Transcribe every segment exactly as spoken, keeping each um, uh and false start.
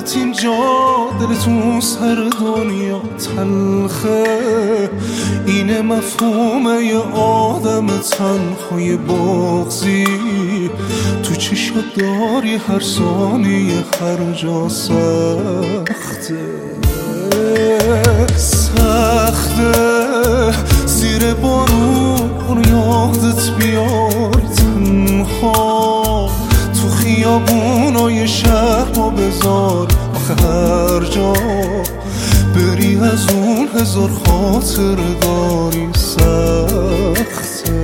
اینجا دلتون سر دنیا تلخه، اینه مفهومه یه آدم تنهای بغضی، تو چشم داری هر ثانیه هر جا سخته سخته زیر بارون یادت بیار تنها، تو خیابونای شهر با بذار آخه هر جا بری از اون هزار خاطر داری سخته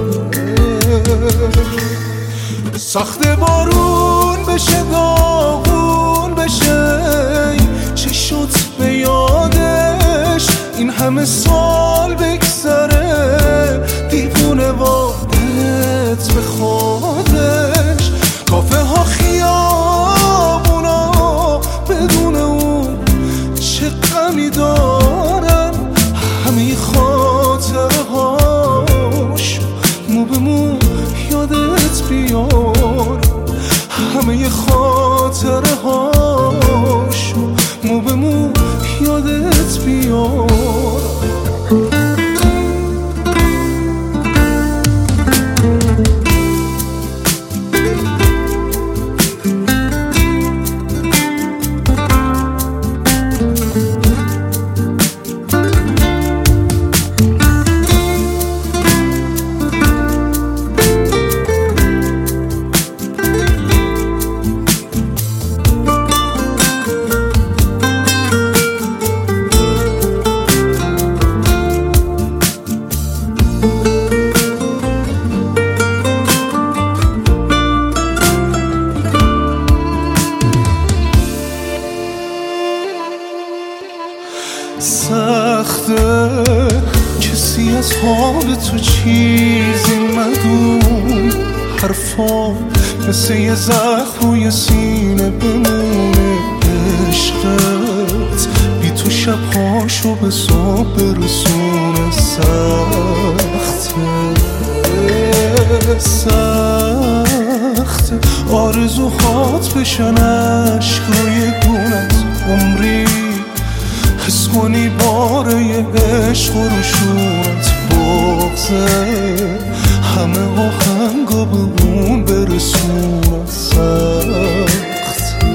سخته بارون بشه داغون بشه چشات به یادش این همه سال بگذره، دیوونه وادت به خودش کافه ها خیابونا بدون اون چه غمی دارن، همه خاطره هاش مو به مو یادت بیار، همه خاطره هاش مو به مو یادت بیار. سخته کسی از حال تو چیزی مدون، حرفا مثل یه زخم روی سینه بمونه، عشقت بی تو شبهاشو به صبح برسونه سخته سخته آرزوهات بشن عشق روی گونت عمری، حس کنی باره یه عشق و روشونت بغزه، همه آهنگا به اون برسونت سخته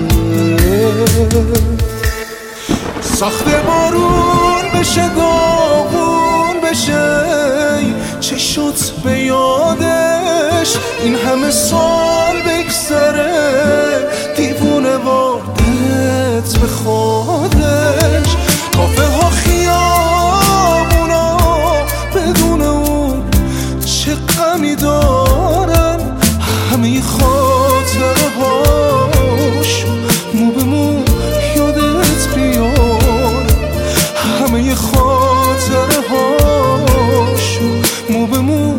سخته بارون بشه داغون بشه چشات به یادش این همه سال بگذره، دیوونه وادت به خودش کافه ها خیابونا بدون اون چه غمی دارن، همه خاطره هاش مو به مو یادت بیار، همه خاطره هاش مو به مو